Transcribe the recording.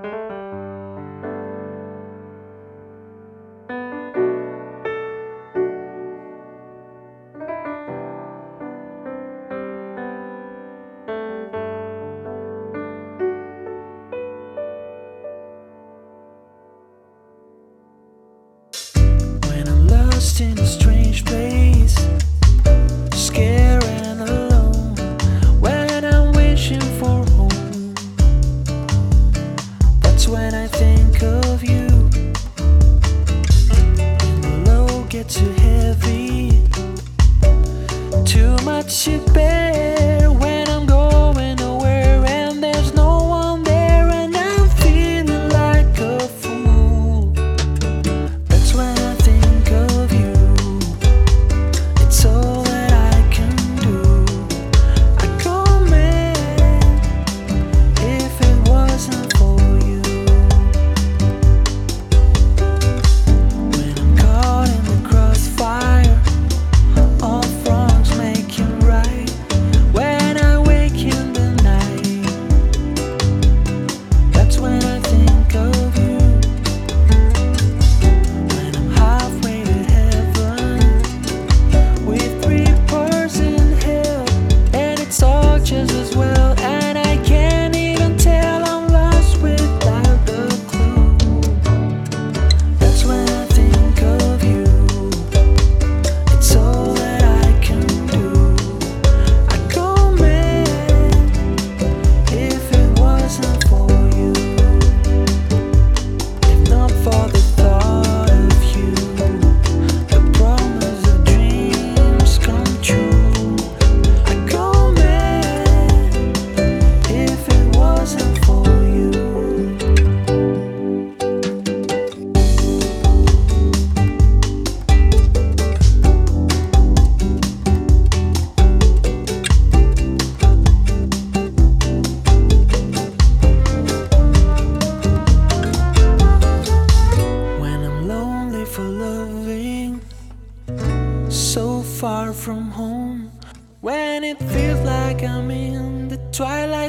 When I'm lost in a strange place, scared and alone, when I'm wishing for home, that's when I think of you. When the load gets too heavy, too much to bear, when I'm going nowhere and there's no one there and I'm feeling like a fool, that's when I think of you. It's all that I can do. I go mad if it wasn't for you. When I'm caught in the crossfire, all wrongs make it right. When I wake in the night, that's when I think of you. When I'm halfway to heaven, with 3 bars in hell, and it's all just as well, and I can't even tell I'm lost without a clue. That's when I think of you. It's all that I can do. I go mad if it wasn't for you. If not for the thought of you, the promise of dreams come true. I go mad if it wasn't for you. When I'm lonely for loving, so far from home, when it feels like I'm in the twilight